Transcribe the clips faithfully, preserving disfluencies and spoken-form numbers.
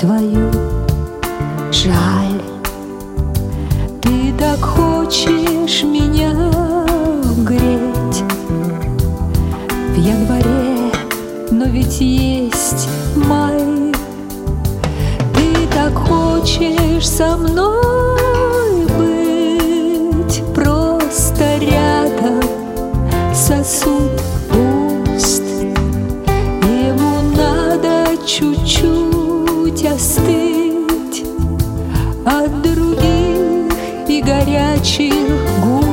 твою жаль. Ты так хочешь меня греть в январе, но ведь есть май. Ты так хочешь со мной быть просто рядом, сосуд пуст, ему надо чуть-чуть остыть от других и горячих губ.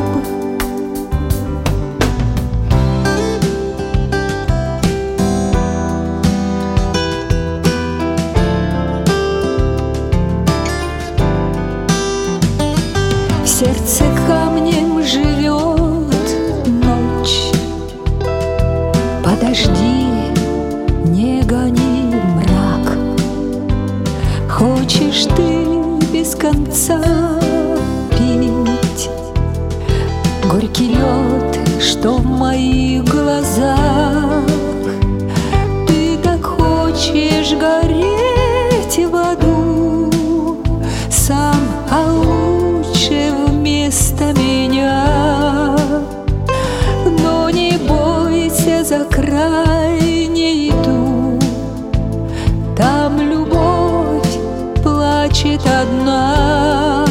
В сердце камнем живет ночь. Подожди, не гони мрак. Хочешь ты без конца пить горький лед, что в моих глазах? Ты так хочешь гореть в аду сам, а лучше вместо меня. Но не бойся, за край не иду, там любовь плачет одна.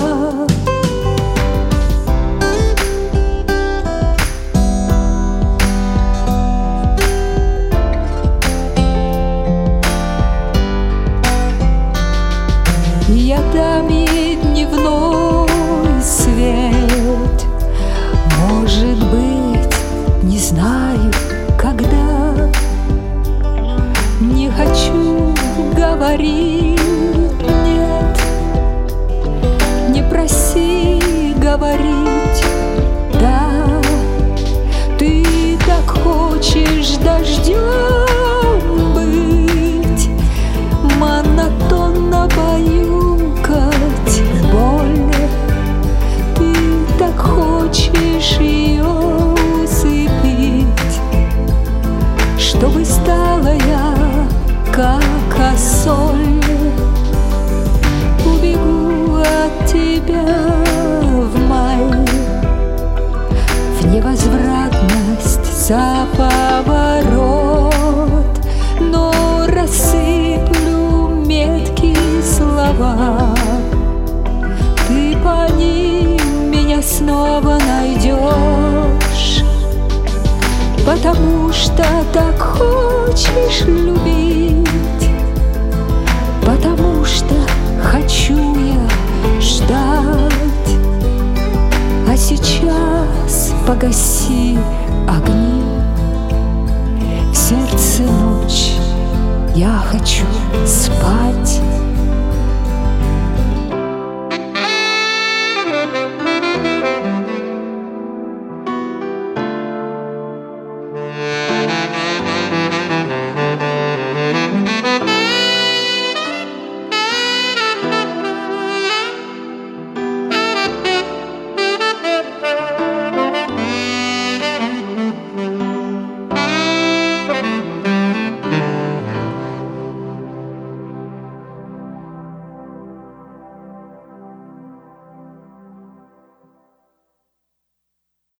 Я дам ей дневной свет, может быть, не знаю, когда. Не хочу говорить, нет, не проси говорить, да. Ты так хочешь дождем быть, монотонно баюкать боль. Ты так хочешь ее усыпить, чтобы стала я как осоль. Убегу от тебя в май, в невозвратность за поворот, но рассыплю меткие слова. Ты по ним меня снова найдешь, потому что так хочешь любить, потому что хочу я ждать. А сейчас погаси огни, в сердце ночь, я хочу спать.